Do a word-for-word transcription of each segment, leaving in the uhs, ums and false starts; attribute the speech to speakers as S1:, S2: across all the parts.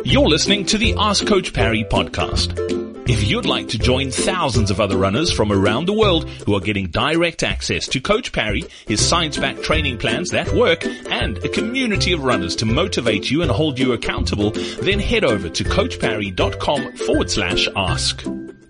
S1: You're listening to the Ask Coach Parry podcast. If you'd like to join thousands of other runners from around the world who are getting direct access to Coach Parry, his science-backed training plans that work, and a community of runners to motivate you and hold you accountable, then head over to coachparry.com forward slash ask.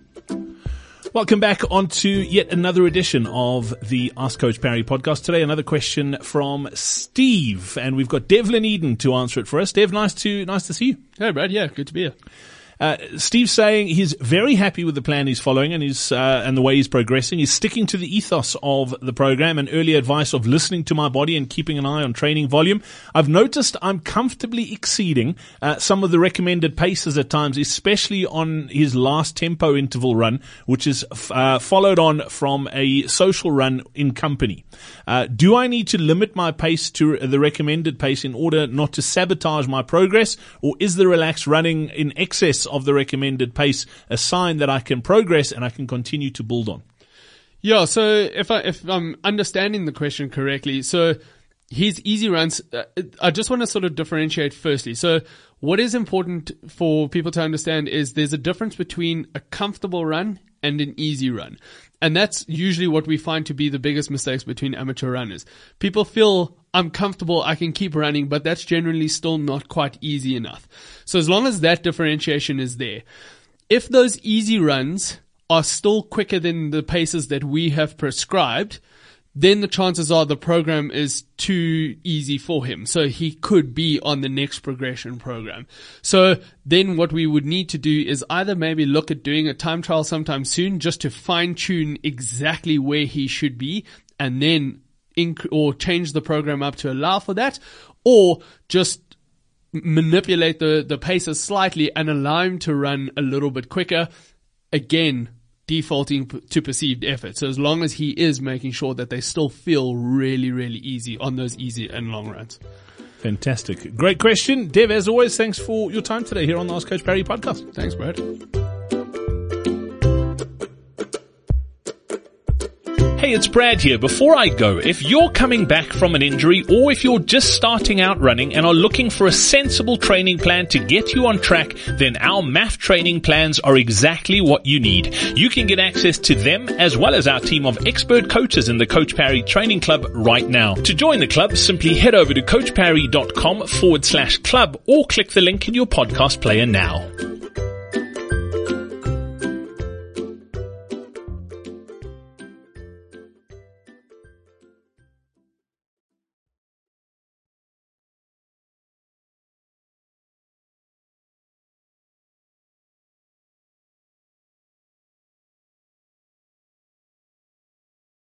S2: Welcome back onto yet another edition of the Ask Coach Parry podcast. Today, another question from Steve, and we've got Devlin Eden to answer it for us. Dev, nice to nice to see you.
S3: Hey, Brad. Yeah, good to be here.
S2: Uh, Steve's saying he's very happy with the plan he's following and he's, uh, and the way he's progressing. He's sticking to the ethos of the program and early advice of listening to my body and keeping an eye on training volume. I've noticed I'm comfortably exceeding, uh, some of the recommended paces at times, especially on his last tempo interval run, which is, uh, followed on from a social run in company. Uh, do I need to limit my pace to the recommended pace in order not to sabotage my progress, or is the relaxed running in excess of the recommended pace a sign that I can progress and I can continue to build on?
S3: Yeah, so if, I, if I'm understanding the question correctly, so his easy runs, uh, I just want to sort of differentiate firstly. So what is important for people to understand is there's a difference between a comfortable run and an easy run. And that's usually what we find to be the biggest mistakes between amateur runners. People feel, I'm comfortable, I can keep running, but that's generally still not quite easy enough. So as long as that differentiation is there, if those easy runs are still quicker than the paces that we have prescribed, then the chances are the program is too easy for him. So he could be on the next progression program. So then what we would need to do is either maybe look at doing a time trial sometime soon just to fine tune exactly where he should be and then inc- or change the program up to allow for that, or just manipulate the, the paces slightly and allow him to run a little bit quicker. Again, defaulting to perceived effort. So as long as he is making sure that they still feel really, really easy on those easy and long runs.
S2: Fantastic. Great question. Dev, as always, thanks for your time today here on the Ask Coach Parry podcast.
S3: Thanks, Brad.
S1: Hey, it's Brad here. Before I go, if you're coming back from an injury or if you're just starting out running and are looking for a sensible training plan to get you on track, then our M A F training plans are exactly what you need. You can get access to them as well as our team of expert coaches in the Coach Parry Training Club right now. To join the club, simply head over to coachparry.com forward slash club or click the link in your podcast player now.